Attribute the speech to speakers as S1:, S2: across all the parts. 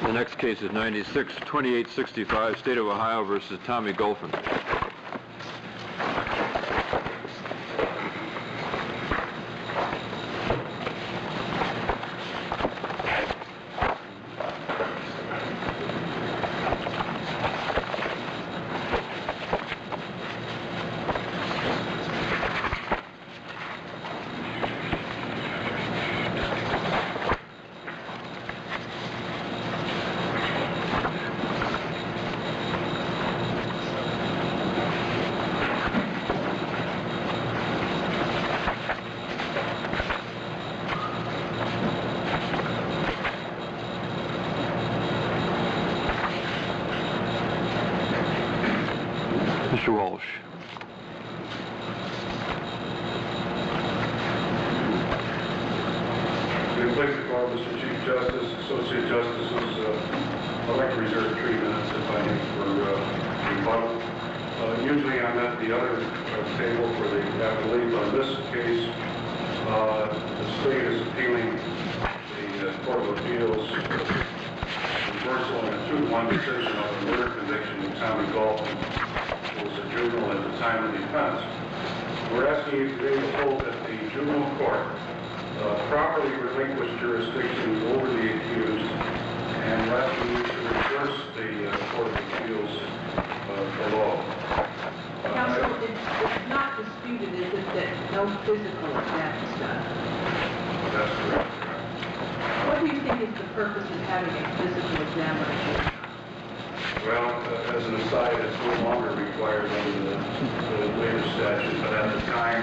S1: The next case is 96-2865, State of Ohio versus Tommy Golphin. Mr. Walsh.
S2: Please call Mr. Chief Justice, Associate Justices. I'd like to reserve 3 minutes if I need for rebuttal. Usually I'm at the other table for the appellate. On this case, the state is appealing the Court of Appeals reversal in a 2-1 decision on the murder conviction of Tommy Golphin, who was a juvenile at the time of the offense. We're asking you today to hold that the juvenile court properly relinquish jurisdiction over the accused and asking you to reverse the Court of Appeals below.
S3: Counsel, it's not disputed, is it, that no physical exam is done?
S2: That's correct.
S3: What do you think is the purpose of having a physical examination?
S2: Well, as an aside, it's no longer required under the later statute, but at the time,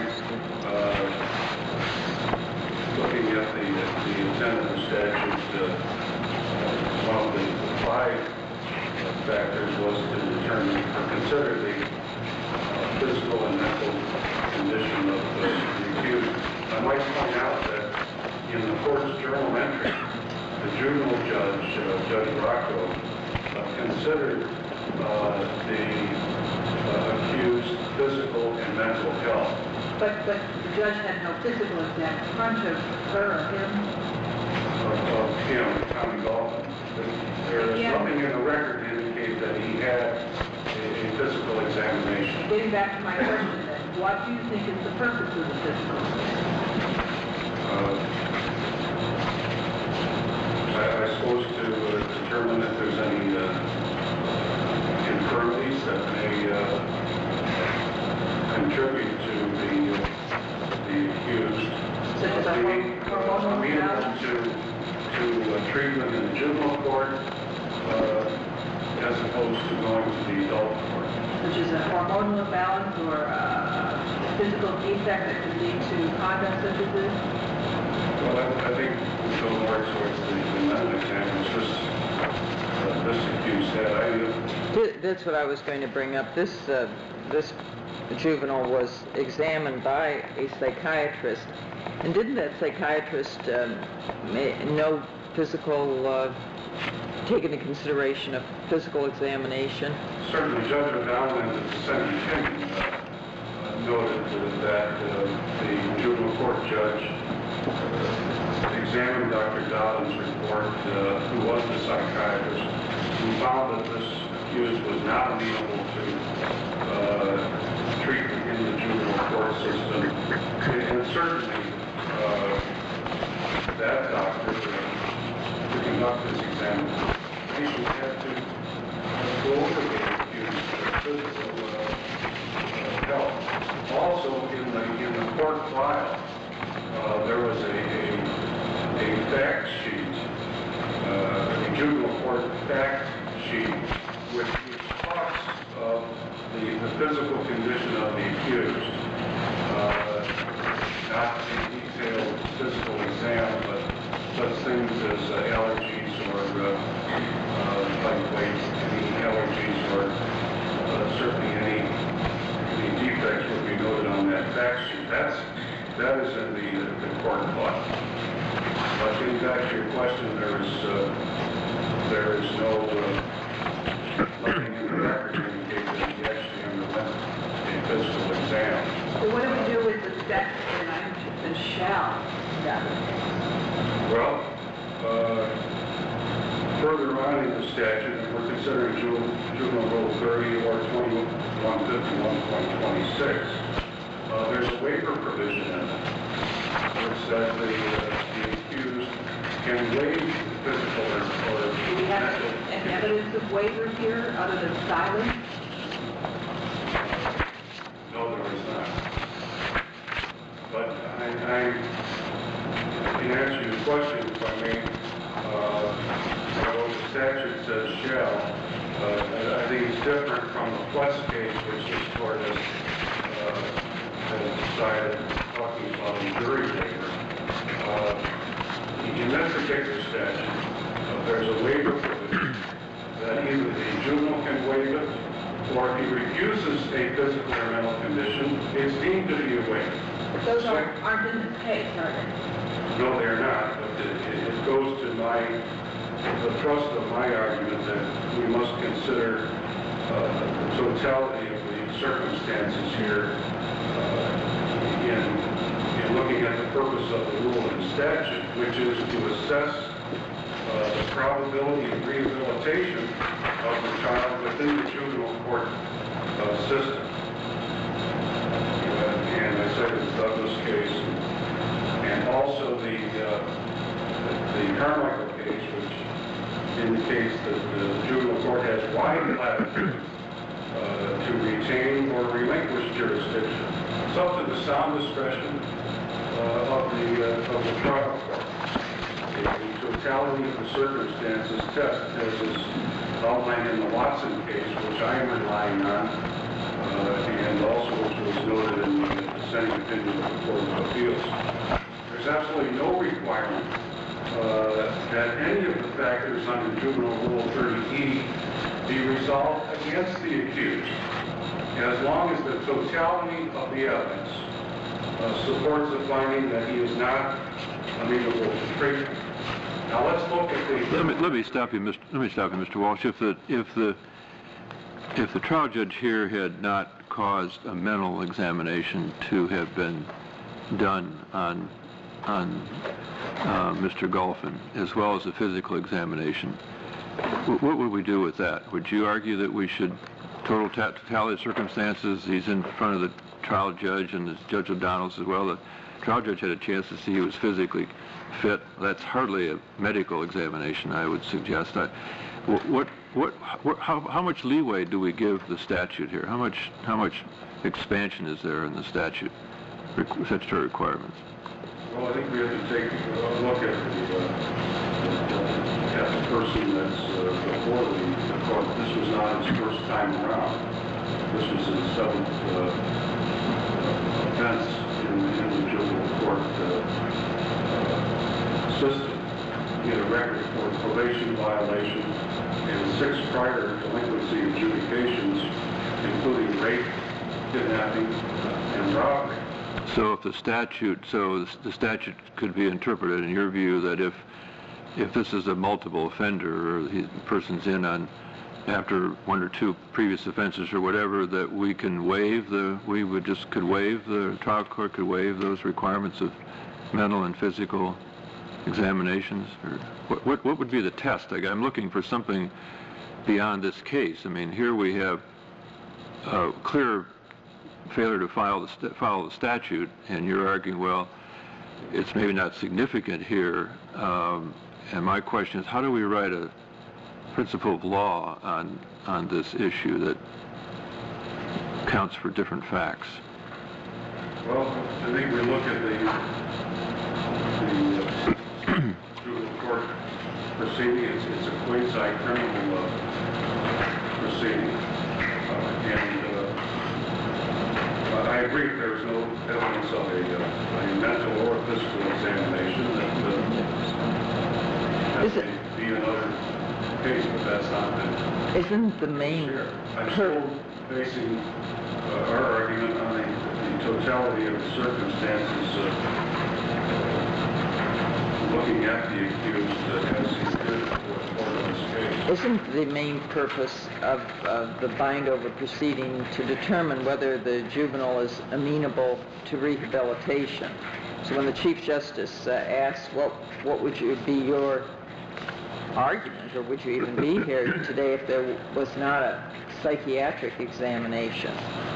S2: looking at the intent of the statute, one of the 5 factors was to determine or consider the physical and mental condition of the accused. I might point out that in the court's journal entry, the juvenile judge, Judge Rocco, considered the accused's physical and mental health.
S3: But the judge had no physical exam in front of her or him?
S2: Of him, Tommy Golphin. There is nothing in the record to indicate that he had a physical examination.
S3: Getting back to my question then, what do you think is the purpose of the physical exam?
S2: I suppose to determine if there's any infirmities that may contribute to the accused being amenable to treatment in the juvenile court as opposed to going to the adult court.
S3: Which is a hormonal imbalance or a physical defect that could lead to conduct such as this?
S2: Well, I think we go more towards the mental exam, which this accused had.
S4: That's what I was going to bring up. This juvenile was examined by a psychiatrist, and didn't that psychiatrist know physical, take into consideration a physical examination?
S2: Certainly, Judge O'Donnell in the dissenting opinion noted that the juvenile court judge examined Dr. Dobbins' report, who was the psychiatrist, who found that this accused was not amenable to treatment in the juvenile court system. And certainly, that doctor, to conduct this examination, had to go over the accused's physical health. Also, in the court file, there was a fact sheet, a juvenile court fact sheet, which talks of the physical condition of the accused. Not a detailed physical exam, but such things as allergies or like any allergies or certainly any defects would be noted on that fact sheet. That is in the court file. But getting back to your question, there is no nothing in the record to indicate that he actually underwent a physical exam.
S3: So what do we do with the section and shall?
S2: Well, further on in the statute, and we're considering Juvenile Rule 30 or 2151.26, there's a waiver provision in it, which says the accused can waive physical or
S3: Do we have
S2: mental.
S3: any evidence of waiver here other than silence?
S2: No, there is not. But I can answer your question if I may. Although the statute says shall, I think it's different from the Fletch case, which this court has decided, talking about a jury waiver. In that particular statute, there's a waiver provision that either the juvenile can waive it, or if he refuses a physical or mental condition, it's deemed to be a waiver.
S3: But those aren't in this case, are they?
S2: No, they're not, but it goes to the thrust of my argument that we must consider the totality of the circumstances here in looking at the purpose of the rule and statute, which is to assess the probability of rehabilitation of the child within the juvenile court system. And I cited the Douglas case, and also the Carmichael case, which indicates that the juvenile court has wide latitude to retain or relinquish jurisdiction. It's up to the sound discretion of the trial court. The totality of the circumstances test, as is outlined in the Watson case, which I am relying on, and also which was noted in the dissenting opinion of the Court of Appeals. There's absolutely no requirement that any of the factors under Juvenile Rule 30E be resolved against the accused, as long as the totality of the evidence supports the finding that he is not amenable to treatment. Now let's look at the...
S1: Let me stop you, Mr. Walsh. If the trial judge here had not caused a mental examination to have been done on Mr. Golphin, as well as a physical examination, what would we do with that? Would you argue that we should totality of circumstances? He's in front of the trial judge and Judge O'Donnell's as well. The trial judge had a chance to see he was physically fit. That's hardly a medical examination, I would suggest. How much leeway do we give the statute here? How much expansion is there in the statute, statutory requirements?
S2: Well, I think we have to take a look at the person that's before the court. This was not his first time around. This was his seventh offense in the juvenile court system. He had a record for probation violation and 6 prior delinquency adjudications, including rape, kidnapping, and robbery.
S1: So if the statute could be interpreted in your view that if this is a multiple offender, or the person's in on after 1 or 2 previous offenses or whatever, that we can waive the trial court could waive those requirements of mental and physical examinations? Or what would be the test? I'm looking for something beyond this case. I mean, here we have a clear failure to follow the statute, and you're arguing, well, it's maybe not significant here. And my question is, how do we write a principle of law on this issue that counts for different facts?
S2: Well, I think we look at the juvenile court proceeding. It's a quasi-criminal proceeding. And I agree there's no evidence of a mental or physical examination. That may be another case, but that's not the...
S4: Isn't the main...
S2: I'm still basing our argument on the totality of the circumstances, looking at the accused as he did for this case.
S4: Isn't the main purpose of the bind-over proceeding to determine whether the juvenile is amenable to rehabilitation? So when the Chief Justice asks, what would be your argument? argument, or would you even be here today if there was not a psychiatric examination?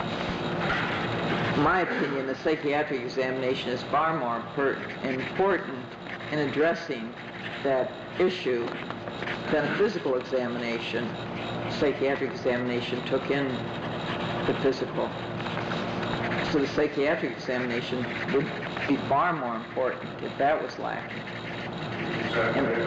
S4: In my opinion, the psychiatric examination is far more important in addressing that issue than a physical examination. Psychiatric examination took in the physical. So the psychiatric examination would be far more important if that was lacking.
S2: Exactly. Although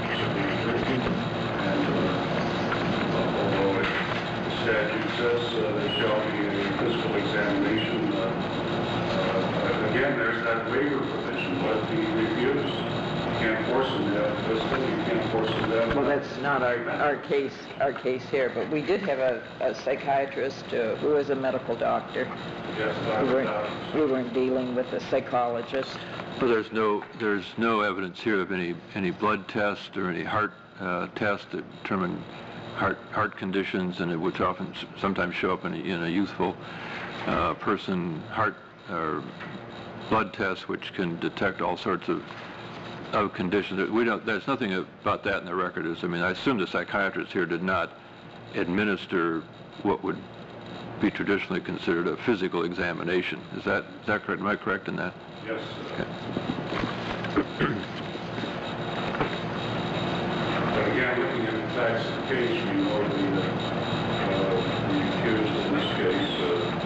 S2: the statute says there shall be a physical examination, again, there's that waiver provision. What if he refused? You can't force him to have physical, you can't force him to have...
S4: Well, that's not our case here, but we did have a psychiatrist who was a medical doctor.
S2: Yes,
S4: we weren't dealing with a psychologist.
S1: Well, there's no evidence here of any blood test or any heart test that determine heart conditions, and which often sometimes show up in a youthful person, heart or blood test, which can detect all sorts of conditions. There's nothing about that in the record. I assume the psychiatrist here did not administer what would be traditionally considered a physical examination. Is that correct? Am I correct in that?
S2: Yes.
S1: Okay.
S2: But again, looking at the facts of the case, we know the accused in this case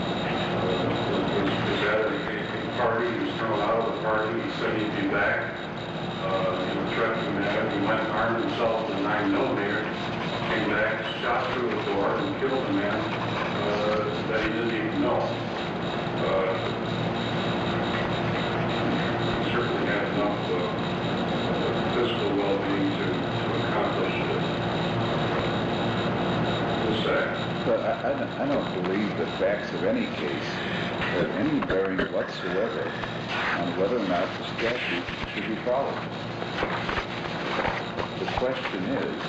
S2: was at a party. He was thrown out of the party. He said he'd be back. He was threatening that. He went and armed himself with a 9mm, came back, shot through the door, and killed a man that he didn't even know. He certainly had enough physical well-being to accomplish this act.
S5: But I don't believe the facts of any case have any bearing whatsoever on whether or not the statute should be followed. The question is,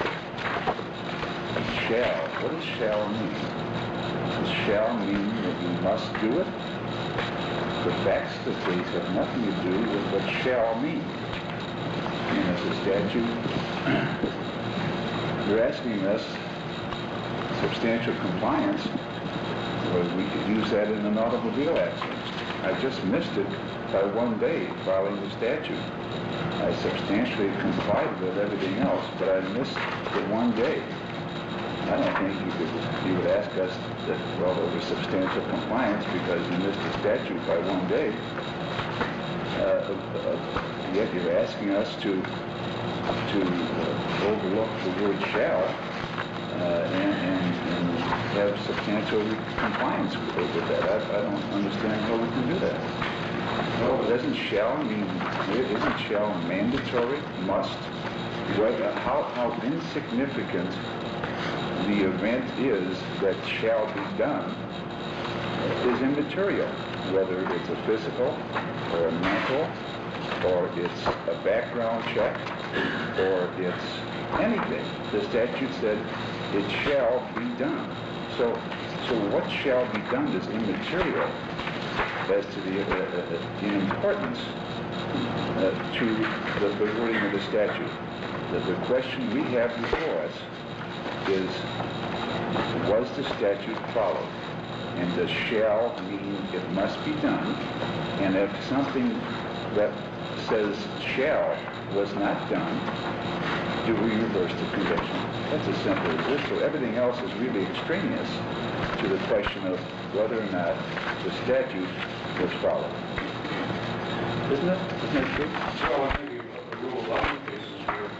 S5: shall. What does shall mean? Does shall mean that you must do it? The facts of the case have nothing to do with what shall mean. And as a statute, you're asking us substantial compliance, well, we could use that in an automobile accident. I just missed it by 1 day following the statute. I substantially complied with everything else, but I missed the 1 day. I don't think you would ask us that, well, there was substantial compliance because you missed the statute by 1 day. Yet you're asking us to overlook the word shall and have substantial compliance with that. I don't understand how we can do that. Well, doesn't shall mean, isn't shall mandatory, must? How insignificant the event is that shall be done is immaterial, whether it's a physical or a mental, or it's a background check, or it's anything. The statute said it shall be done. So what shall be done is immaterial as to the importance to the wording of the statute. The question we have before us is, was the statute followed? And does shall mean it must be done? And if something that says shall was not done, do we reverse the conviction? That's as simple as this. So everything else is really extraneous to the question of whether or not the statute was followed. Isn't it? Isn't that true?
S2: Well, I think the Rule 11 cases where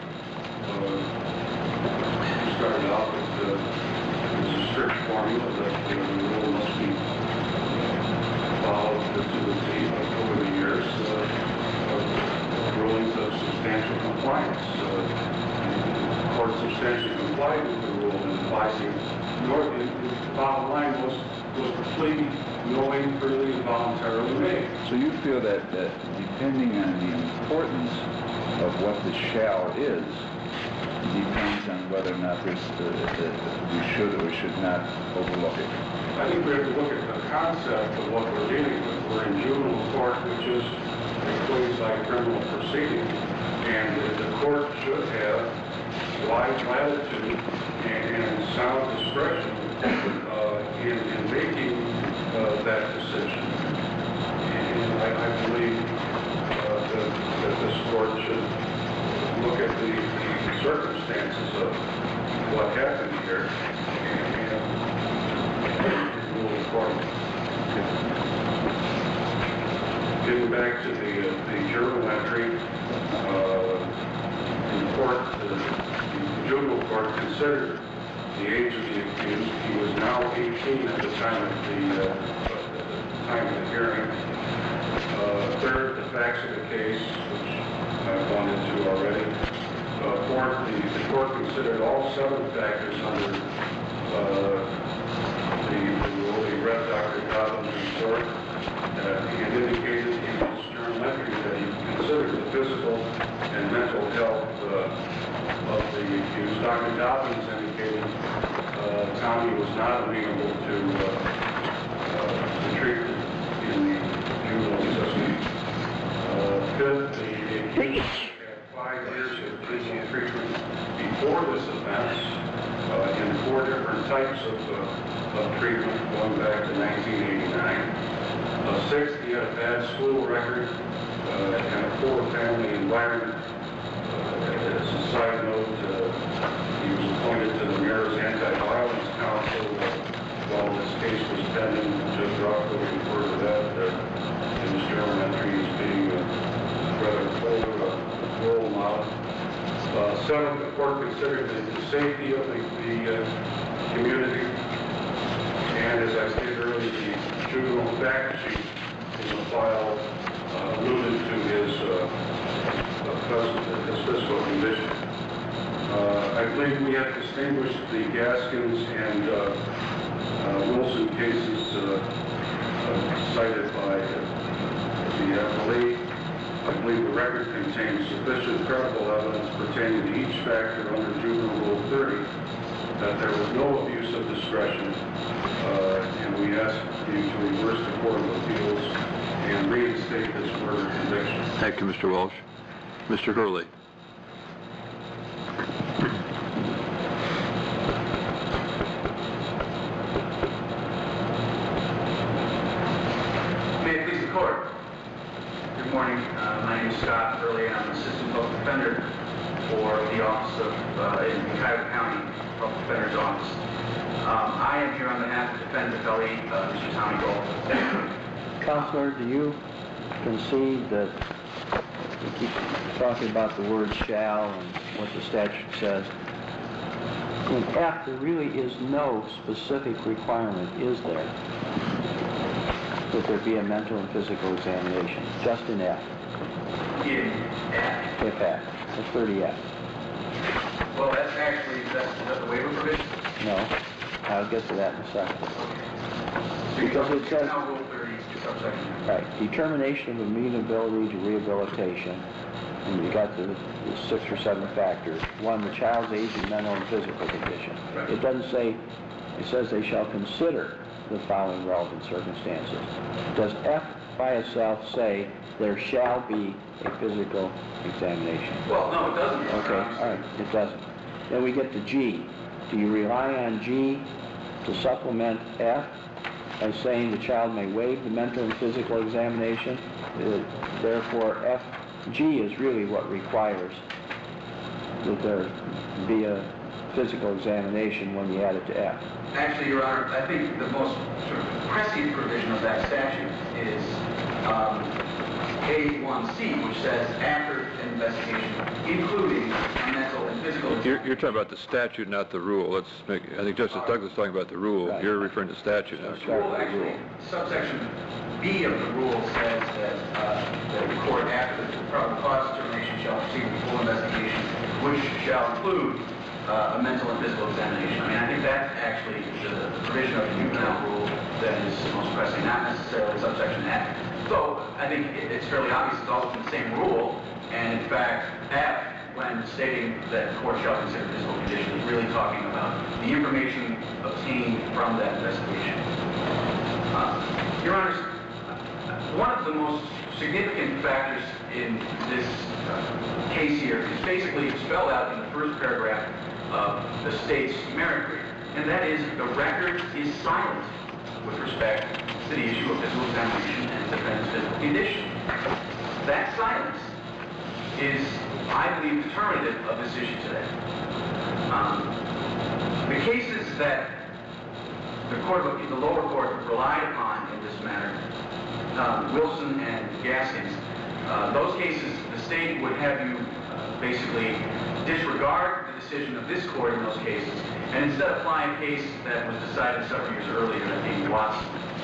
S2: we started out with there's a strict formula that the rule must be followed to the T over the years, rulings of substantial compliance. The court substantially complied with the rule in advising the bottom line was the plea knowing, freely, and voluntarily made.
S5: So you feel that depending on the importance of what the shall is, depends on whether or not we should or should not overlook it.
S2: I think we have to look at the concept of what we're dealing with. We're in juvenile court, which is a quasi-criminal proceeding, and the court should have wide latitude and sound discretion in making that decision. And I believe that this court should look at the circumstances of what happened here and move accordingly. Getting back to the journal entry, the juvenile court considered the age of the accused. He was now 18 at the time of the hearing. Third, the facts of the case, which I've gone into already. Fourth, the court considered all 7 factors under the rule. He read Dr. Godwin's report and indicated in his journal entry that he considered the physical and mental health of the accused. Dr. Dobbins indicated Tommy was not amenable to treatment in the juvenile system. Fifth, the accused had 5 years of physical treatment before this offense in 4 different types of treatment going back to 1989. Sixth, he had a bad school record and a poor family environment. As a side note, he was appointed to the Mayor's Anti-Violence Council while this case was pending. Judge Rockwood referred to that in his journal entry as being a rather poor role model. Seventh, the court considered the safety of the community. And as I stated earlier, the juvenile fact sheet in the file alluded to his physical condition. I believe we have distinguished the Gaskins and Wilson cases cited by the FLE. I believe the record contains sufficient credible evidence pertaining to each factor under Juvenile Rule 30 that there was no abuse of discretion, and we ask you to reverse the Court of Appeals and reinstate this murder conviction.
S1: Thank you, Mr. Walsh. Mr. Hurley.
S6: May it please the Court. Good morning. My name is Scott Hurley, and I'm an Assistant Public Defender for the Office of, in Cuyahoga County Public Defender's Office. I am here on behalf of defendant appellee, Mr. Tommy Gold.
S7: Counselor, do you concede that we keep talking about the word shall and what the statute says? In F, there really is no specific requirement, is there, that there be a mental and physical examination, just in F?
S6: In F.
S7: If F. That's 30F.
S6: Well, that's actually, that's the waiver provision.
S7: No. I'll get to that in a second.
S6: Because
S7: it says,
S6: now Rule 30, subsection.
S7: right, determination of amenability to rehabilitation, and you got the 6 or 7 factors. 1, the child's age and mental and physical condition.
S6: Right.
S7: It doesn't say, it says they shall consider the following relevant circumstances. Does F by itself say there shall be a physical examination?
S6: Well, no, it doesn't.
S7: Okay, all right, it doesn't. Then we get to G. Do you rely on G to supplement F by saying the child may waive the mental and physical examination? Therefore, G is really what requires that there be a physical examination when you add it to F.
S6: Actually, Your Honor, I think the most sort of prescient provision of that statute is A1C, which says after an investigation, including a mental and physical examination.
S1: You're talking about the statute, not the rule. I think Justice Douglas is talking about the rule.
S7: Right.
S1: You're referring to statute now.
S6: Well, actually, subsection B of the rule says that the court, after the probable cause determination, shall proceed with full investigation, which shall include a mental and physical examination. I mean, I think that's actually the provision of the juvenile rule that is most pressing, not necessarily subsection F. So I think it's fairly obvious it's all in the same rule, and in fact, F, when stating that the court shall consider physical condition, is really talking about the information obtained from that investigation. Your Honors, one of the most significant factors in this case here is basically spelled out in the first paragraph of the state's merit brief, and that is the record is silent with respect to the issue of physical examination and defendant's physical condition. That silence is, I believe, determinative of this issue today. The cases that the lower court relied upon in this matter, Wilson and Gaskins, those cases, the state would have you basically disregard the decision of this court in those cases, and instead apply a case that was decided several years earlier, that being Watson.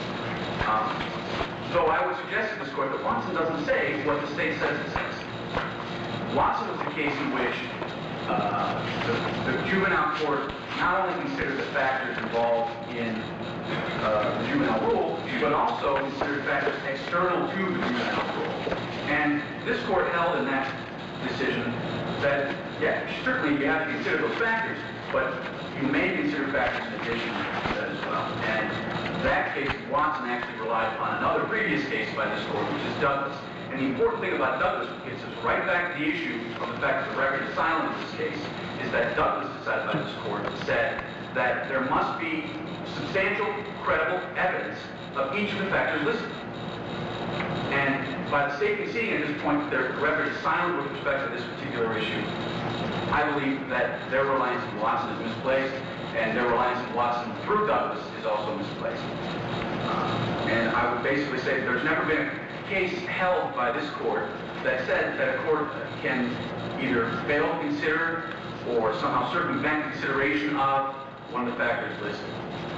S6: So I would suggest to this court that Watson doesn't say what the state says it says. Watson was the case in which the juvenile court not only considered the factors involved in the juvenile rule, but also considered factors external to the juvenile rule. And this court held in that decision that, yeah, certainly you have to consider those factors, but you may consider factors in addition to that as well. And that case, Watson actually relied upon another previous case by this court, which is Douglas. And the important thing about Douglas gets us right back to the issue of the fact that the record is silent in this case, is that Douglas, decided by this court, said that there must be substantial, credible evidence of each of the factors listed. And by the state conceding at this point that their record is silent with respect to this particular issue, I believe that their reliance on Watson is misplaced, and their reliance on Watson through Douglas is also misplaced. And I would basically say that there's never been a case held by this court that said that a court can either fail to consider or somehow circumvent consideration of one of the factors listed.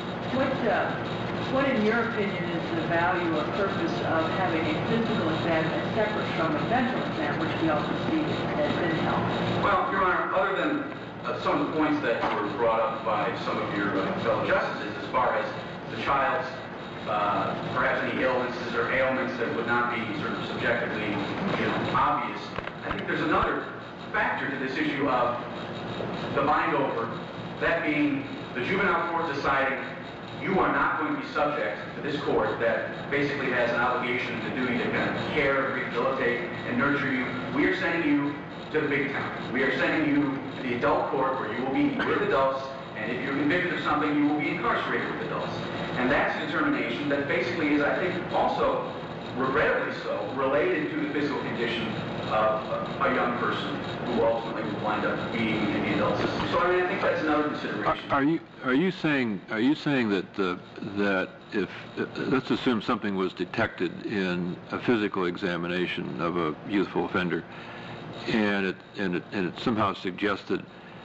S3: What in your opinion is the value or purpose of having a physical exam as separate from a mental exam, which we also see has been held?
S6: Well, Your Honor, other than some of the points that were brought up by some of your fellow justices as far as the child's perhaps any illnesses or ailments that would not be sort of subjectively obvious, I think there's another factor to this issue of the bind-over, that being the juvenile court deciding you are not going to be subject to this court that basically has an obligation, the duty to kind of care, rehabilitate, and nurture you. We are sending you to the big town. We are sending you to the adult court where you will be with adults, and if you're convicted of something, you will be incarcerated with adults. And that's a determination that basically is, I think, also, regrettably so, related to the physical condition of a young person who ultimately will wind up being in the adult system. So I mean, I think that's another consideration.
S1: Are you saying that if let's assume something was detected in a physical examination of a youthful offender, and it somehow suggested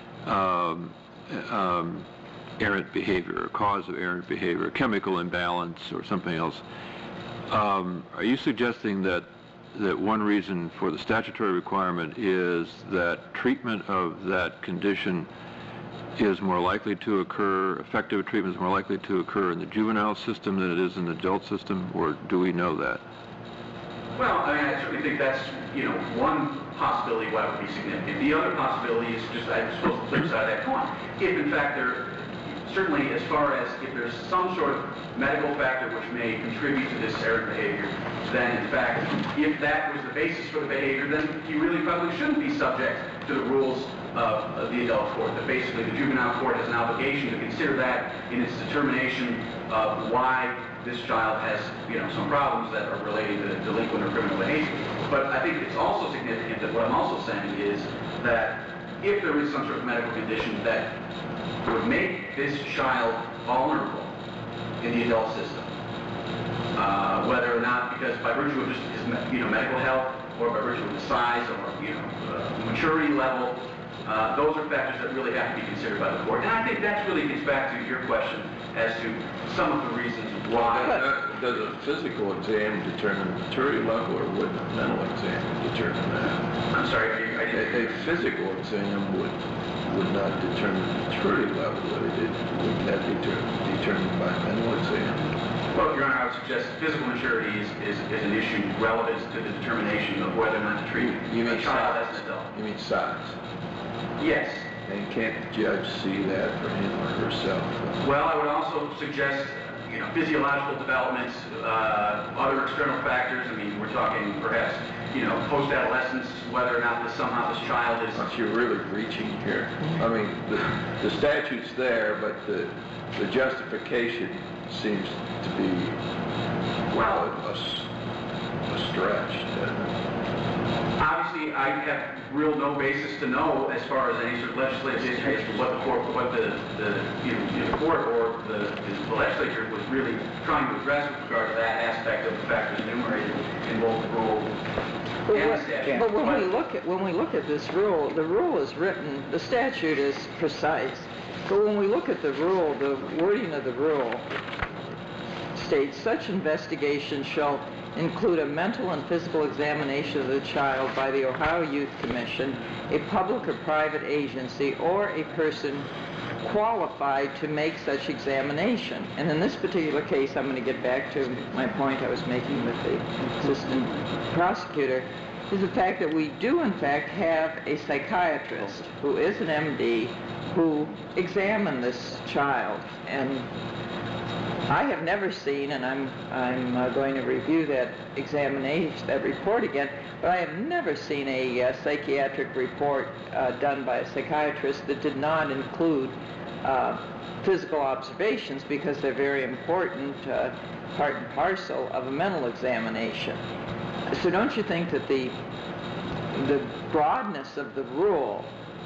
S1: errant behavior, a cause of errant behavior, chemical imbalance, or something else, are you suggesting that one reason for the statutory requirement is that treatment of that condition is more likely to occur, effective treatment is more likely to occur in the juvenile system than it is in the adult system, or do we know that?
S6: Well, I mean, I certainly think that's, one possibility why it would be significant. The other possibility is just, I suppose, the flip side of that coin. If, in fact, certainly as far as if there's some sort of medical factor which may contribute to this errant behavior, then in fact, if that was the basis for the behavior, then he really probably shouldn't be subject to the rules of the adult court. That basically the juvenile court has an obligation to consider that in its determination of why this child has, some problems that are related to delinquent or criminal behavior. But I think it's also significant that what I'm also saying is that if there is some sort of medical condition that would make this child vulnerable in the adult system, whether or not because by virtue of just his medical health or by virtue of the size or maturity level, those are factors that really have to be considered by the court. And I think that really gets back to your question as to some of the reasons why.
S8: Does a physical exam determine the maturity level, or would a mental exam determine that?
S6: I'm sorry, I didn't...
S8: A physical exam would not determine the maturity level, would that be determined by a mental exam?
S6: Well, Your Honor, I would suggest physical maturity is an issue relevant to the determination of whether or not to treat a child as an adult.
S8: You mean size?
S6: Yes.
S8: And can't the judge see that for him or herself?
S6: Well, I would also suggest, physiological developments, other external factors. I mean, we're talking perhaps, post-adolescence, whether or not somehow this child is...
S8: But you're really reaching here. I mean, the statute's there, but the justification seems to be, well, a stretch, doesn't it?
S6: Obviously, I have no basis to know as far as any sort of legislative history as to what the court, the court or the legislature was really trying to address with regard to that aspect of the factors enumerated in both the rule and the statute.
S4: But when we look at this rule, the rule is written, the statute is precise. But when we look at the rule, the wording of the rule states, such investigation shall include a mental and physical examination of the child by the Ohio Youth Commission, a public or private agency, or a person qualified to make such examination. And in this particular case, I'm going to get back to my point I was making with the assistant prosecutor, is the fact that we do in fact have a psychiatrist who is an MD who examined this child. And I have never seen, and I'm going to review that examination, that report again, but I have never seen a psychiatric report done by a psychiatrist that did not include physical observations, because they're very important, part and parcel of a mental examination. So don't you think that the broadness of the rule,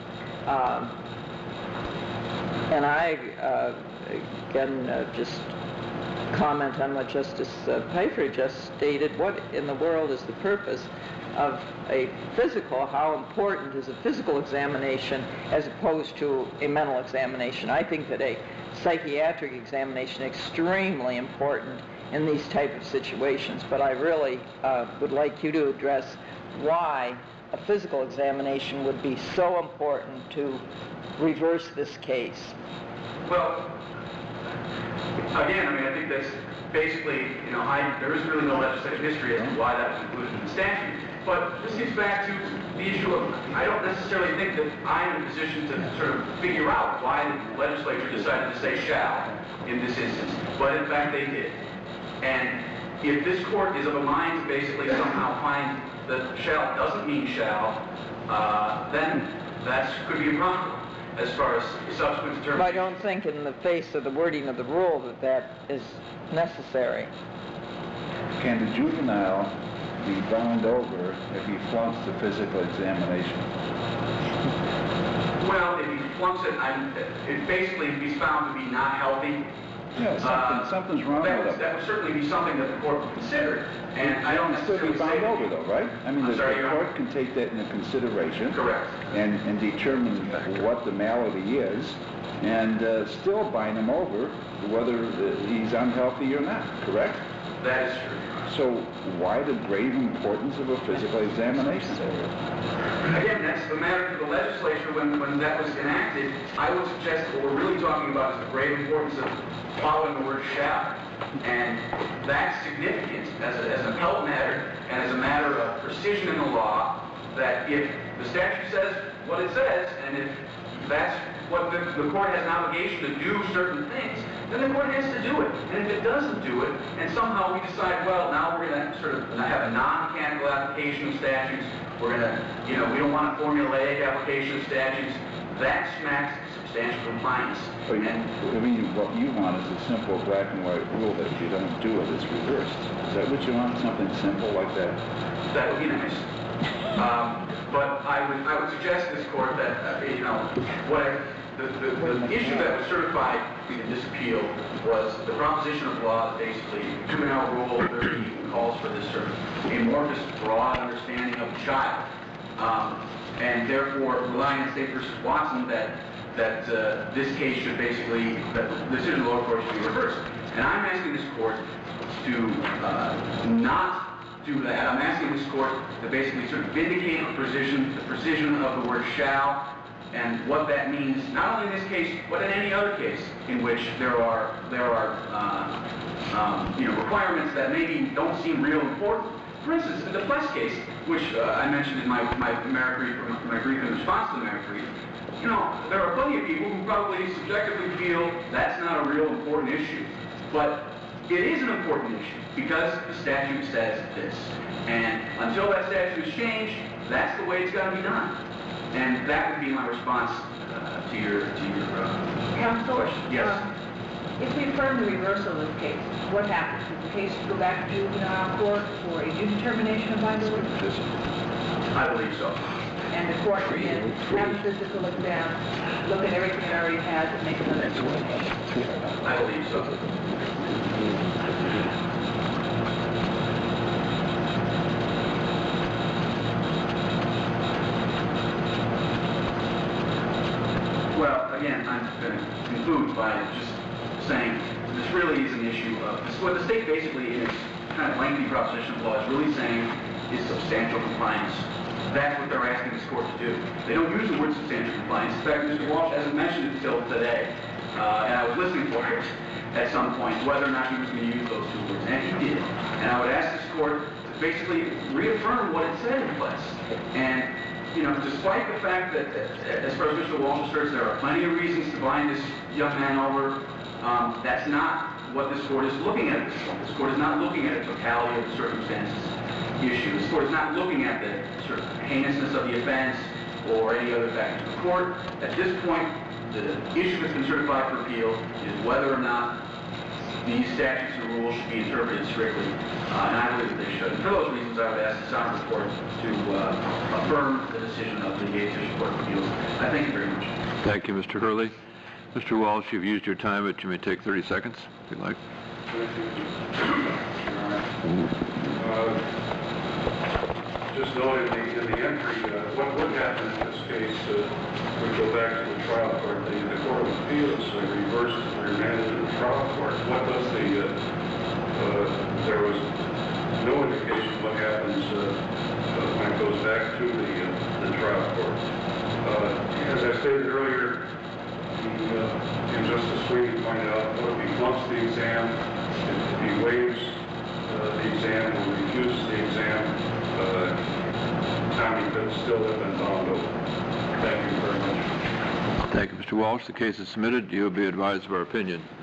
S4: and I again just comment on what Justice Pfeiffer just stated, what in the world is the purpose of a physical, how important is a physical examination as opposed to a mental examination? I think that a psychiatric examination is extremely important in these type of situations, but I really would like you to address why a physical examination would be so important to reverse this case.
S6: Well, again, I think that's basically, there is really no legislative history as to why that was included in the statute. But this gets back to the issue of, I don't necessarily think that I'm in a position to sort of figure out why the legislature decided to say shall in this instance. But in fact, they did. And if this court is of a mind to basically somehow find that shall doesn't mean shall, then that could be a problem as far as subsequent determination.
S4: I don't think in the face of the wording of the rule that is necessary.
S5: Can the juvenile be bound over if he flunks the physical examination?
S6: Well, if he flunks it, it basically if he's found to be not healthy.
S5: Yeah, something's wrong with him.
S6: That would certainly be something that the court would consider. And I don't necessarily
S5: be bound over though, right? I mean, the court can take that into consideration.
S6: Correct.
S5: And determine what the malady is, and still bind him over whether he's unhealthy or not, correct?
S6: That is true.
S5: So why the grave importance of a physical examination?
S6: Again, that's the matter for the legislature when that was enacted. I would suggest what we're really talking about is the grave importance of following the word shall. And that's significant as an appellate matter and as a matter of precision in the law, that if the statute says what it says, and if that's what the court has an obligation to do certain things, then the court has to do it. And if it doesn't do it, and somehow we decide, well, now we're going to sort of have a non-mechanical application of statutes, we're going to, we don't want a formulaic application of statutes, that smacks substantial compliance.
S5: But what you want is a simple black and white rule that if you don't do it, it's reversed. Is that what you want? Something simple like that?
S6: That would be nice. But I would suggest to this court that, the issue that was certified in this appeal was the proposition of law that basically Juvenile Rule 30 calls for this sort of amorphous, broad understanding of the child. And therefore, relying on State v. Watson, that this case should basically, that the decision of the lower court should be reversed. And I'm asking this court to not do that. I'm asking this court to basically sort of vindicate the precision of the word shall, and what that means, not only in this case, but in any other case in which there are requirements that maybe don't seem real important. For instance, in the Pless case, which I mentioned in my brief in response to the merit brief, there are plenty of people who probably subjectively feel that's not a real important issue. But it is an important issue because the statute says this. And until that statute is changed, that's the way it's got to be done. And that would be my response to your
S3: Counsel?
S6: question. Yes.
S3: If we affirm the reversal of this case, what happens? Does the case go back to juvenile court for a new determination of viability?
S6: I believe so.
S3: And the court can have a physical exam, look at everything it already has, and make another determination?
S6: I believe so. Well, again, I'm going to conclude by just saying this really is an issue of this. What the state basically, in its kind of lengthy proposition of law, is really saying is substantial compliance. That's what they're asking this court to do. They don't use the word substantial compliance. In fact, Mr. Walsh hasn't mentioned it until today, and I was listening for it at some point, whether or not he was going to use those two words, and he did. And I would ask this court to basically reaffirm what it said in place. And you know, despite the fact that, as far as Mr. Walsh asserts, there are plenty of reasons to bind this young man over, that's not what this court is looking at. This court is not looking at a totality of the circumstances issue. This court is not looking at the sort of heinousness of the offense or any other factors. The court, at this point, the issue that's been certified for appeal is whether or not these statutes and rules should be interpreted strictly, and I believe that they should. And for those reasons, I would ask the Sovereign Court to affirm the decision of the 8th District Court of Appeals. I thank you very much.
S1: Thank you, Mr. Hurley. Mr. Walsh, you've used your time, but you may take 30 seconds, if you'd like.
S2: Just noted in the entry, what would happen in this case would go back to the trial court. The Court of Appeals reversed and remanded to the trial court. What was there was no indication what happens when it goes back to the trial court. As I stated earlier, Justice Sweeney pointed out what if he flunks the exam, if he waives the exam or refuses the exam, Tommy could still have been bound over. Thank you very much.
S1: Thank you, Mr. Walsh. The case is submitted. You will be advised of our opinion.